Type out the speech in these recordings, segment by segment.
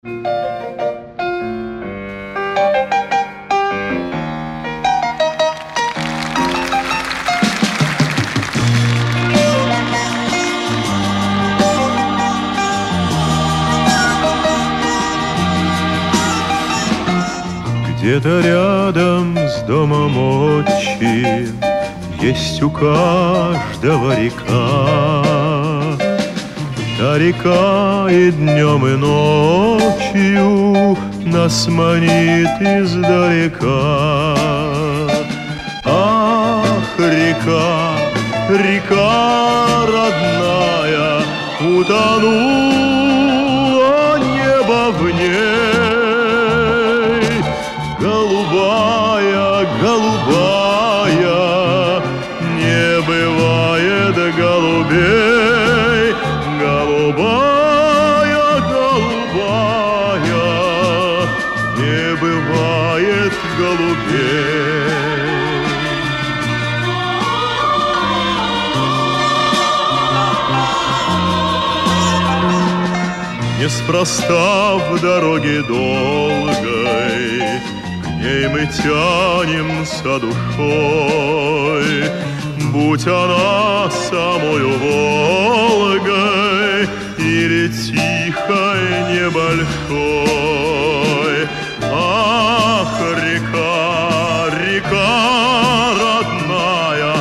Где-то рядом с домом отчим есть у каждого река. Та река и днем, и ночью нас манит издалека. Ах, река, река родная, утонуло небо в ней. Голубая, голубая, не бывает голубей. Голубая, голубая, не бывает голубей. Неспроста в дороге долгой к ней мы тянемся душой. Будь она самою Волгой или тихой небольшой. Ах, река, река родная,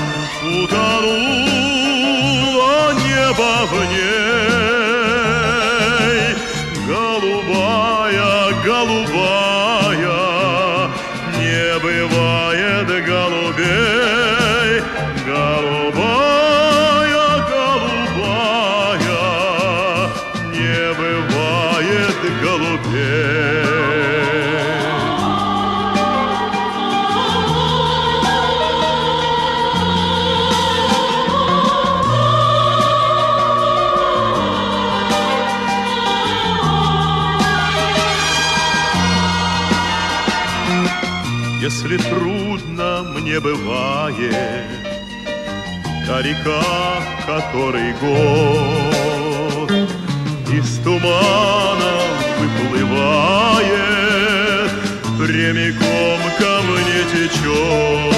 утонуло небо в ней. Голубая, голубая, не бывает голубей. Голубая, голубая, не бывает голубей. Если трудно мне бывает, та река, который год из тумана выплывает, прямиком ко мне течет.